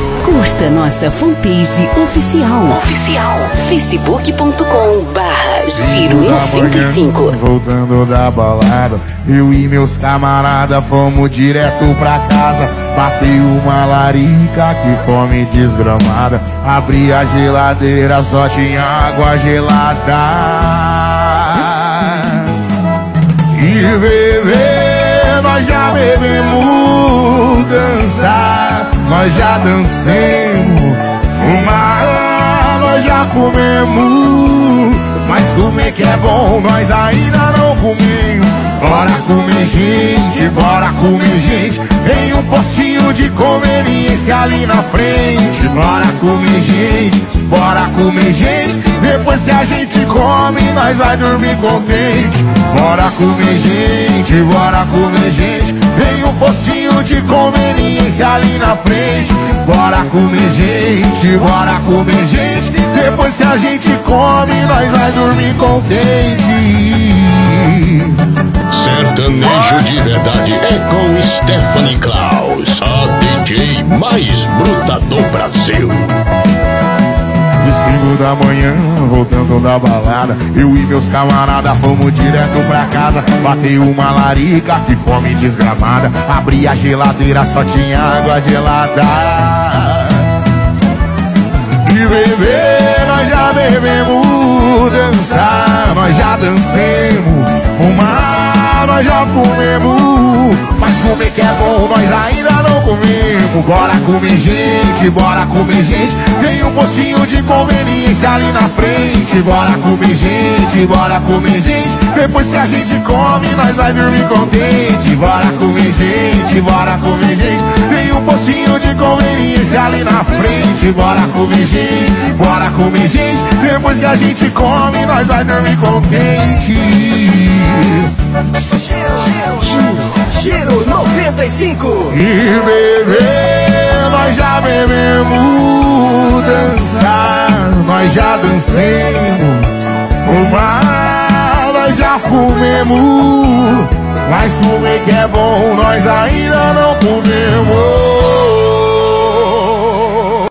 Curta nossa fanpage oficial. facebook.com/Giro95. Voltando da balada, eu e meus camarada fomos direto pra casa. Bateu uma larica, que fome desgramada. Abri a geladeira, só tinha água gelada. E beber, nós já bebemos. Dançar, nós já dancemos. Fumar, nós já fumemos. Mas comer que é bom, nós ainda não comemos. Bora comer gente, bora comer gente. Em um postinho de conveniência ali na frente. Bora comer gente, bora comer gente. Depois que a gente come, nós vai dormir contente. Bora comer gente, bora comer gente. Em um postinho de conveniência ali na frente. Bora comer gente, bora comer gente. Depois que a gente come, nós vai dormir contente. Sertanejo de verdade é com Stephanie Klaus, a DJ mais bruta do Brasil. De 5 da manhã, voltando da balada, eu e meus camaradas fomos direto pra casa. Bateu uma larica, que fome desgramada. Abri a geladeira, só tinha água gelada. E beber, nós já bebemos. Dançar, nós já dancemos. Fumar, nós já fumemos. Mas comer que é bom, nós ainda não comemos. Bora comer gente, bora comer gente. Tem um postinho de conveniência ali na frente. Bora comer gente, bora comer gente. Depois que a gente come, nós vai dormir contente. Bora comer gente, bora comer gente. Tem um postinho de conveniência ali na frente. Bora comer gente, bora comer gente. Depois que a gente come, nós vai dormir contente. Giro 95. E beber, nós já bebemos. Dançar, nós já dancemos. Fumar, nós já fumemos. Mas comer que é bom, nós ainda não comemos.